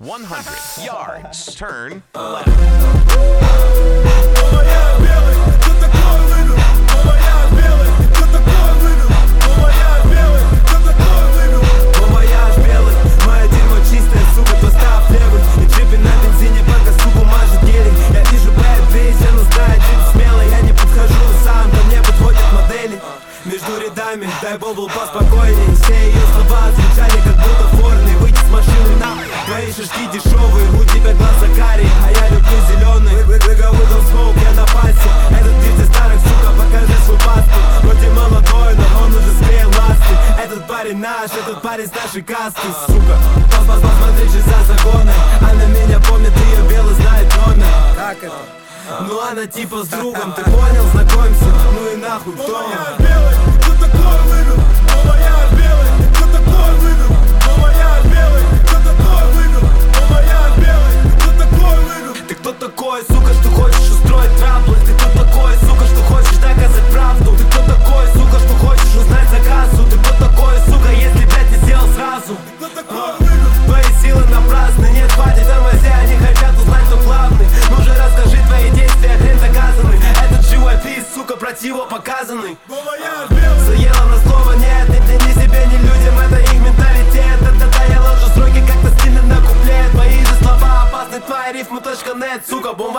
100 yards. Turn left. Между рядами, дай бобл поспокойней. Все ее слова звучали как будто форны. Выйти с машины на твои шишки дешевые. У тебя глаза карие, а я люблю зеленые. Выговыдал смоук, я на пассе. Этот бит старых, сука, покажи свой паспорт. Вроде молодой, но он уже склеил ласты. Этот парень наш, этот парень с нашей касты, сука. Посмотри же за законы. Она меня помнит, ее белый знает номер. Как это? Ну она типа с другом, ты понял, знакомься. Ну и нахуй, кто он? Кто такой выиграл? Мама, я белый. Кто такой выиграл? Мама, я белый. Кто такой выиграл? Мама, я белый. Кто такой выиграл? Ты кто такой, сука, что хочешь устроить траблы? Ты кто такой, сука, что хочешь доказать правду? Ты кто такой, сука, что хочешь узнать заказу? Ты кто такой, сука, если блядь не сделал сразу? Кто такой выиграл? Твои силы напрасны, нет, хватит тормози, они хотят узнать, кто главный. Ну же расскажи твои действия, хрен доказанный. Этот живопис, сука, противопоказанный. Мама, я белый. Заела на слово нет, ни себе, ни людям, это их менталитет. Да-да-да, я ложу строки, как-то стильно на куплет. Твои же слова опасны, твои рифмы .нет, сука, бомба.